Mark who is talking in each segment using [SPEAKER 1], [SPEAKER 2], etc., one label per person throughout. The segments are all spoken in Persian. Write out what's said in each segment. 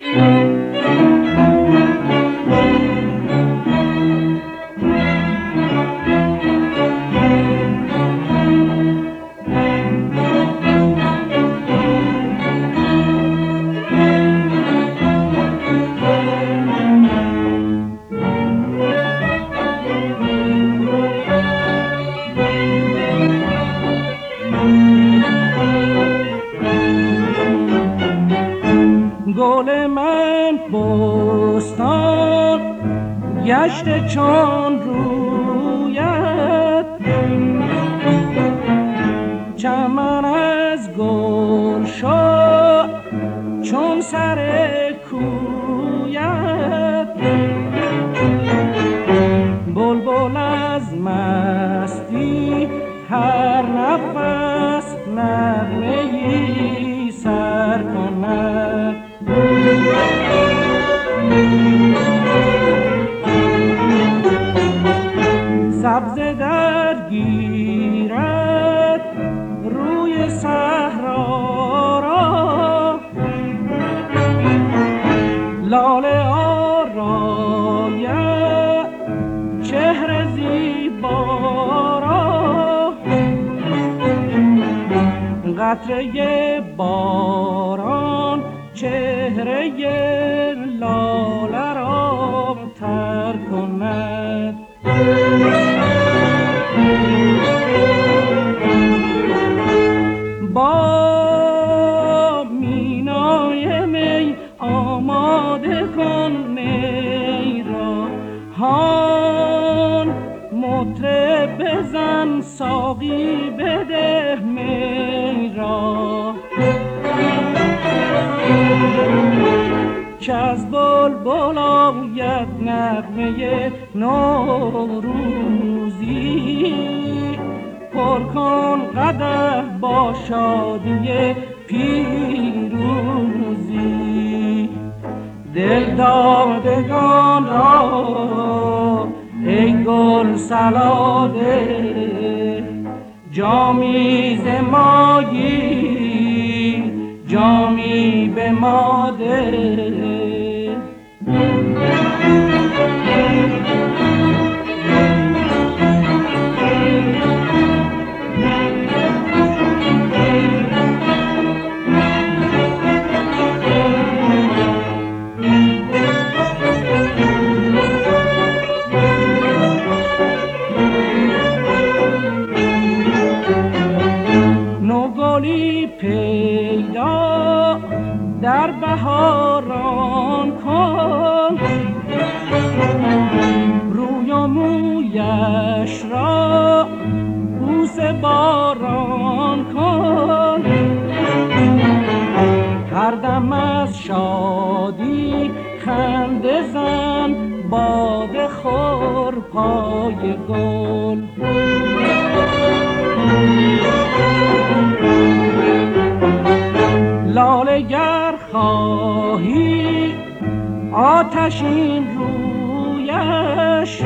[SPEAKER 1] گل من بستان گشته چون رویت، چمن از گل شد چون سر کویت، بلبل از مستی هر نفس نغمه‌ای سر کند. سبزه در گیرد روی صحرا را، لاله آراید چهره زیبا را، قطره باران چهره لاله را تر کند. با مینای می آماده کن می را، هان مطرب بزن ساقی بده می را، که از بلبل آید نغمه نوروزی، پر کن قدح با شادی پیروزی. دل دادگان را ای گل سلاده، جامی ز ما گیر جامی به ما ده. نوگلی پیدا در بهاران کن، روی و مویش را بوس باران کن، هر دم از شادی خنده زن باده خور پای گل. لاله گر خواهی آتشین رویش،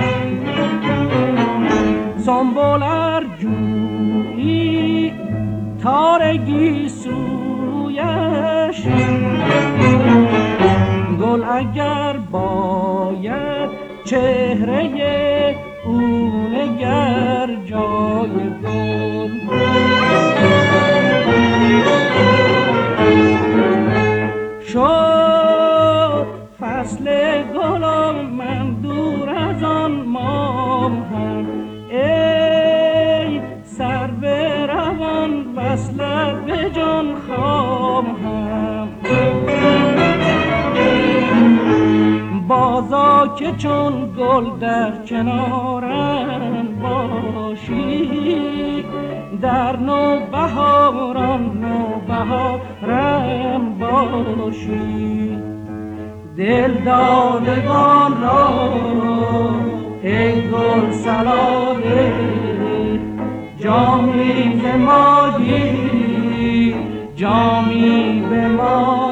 [SPEAKER 1] سنبل ار جویی تارگی سویش، گل اگر باید چهره او نگر جای گل. شد فصل گلم من دور از آن ماهم، ای سر به روان وصلت به جان خواهم. بازا که چون گل در کنارم باشی، در نوبهاران نوبهارم باشی. دل دادگان را ای گل سلاله، جامی ز ما گیر جامی به ما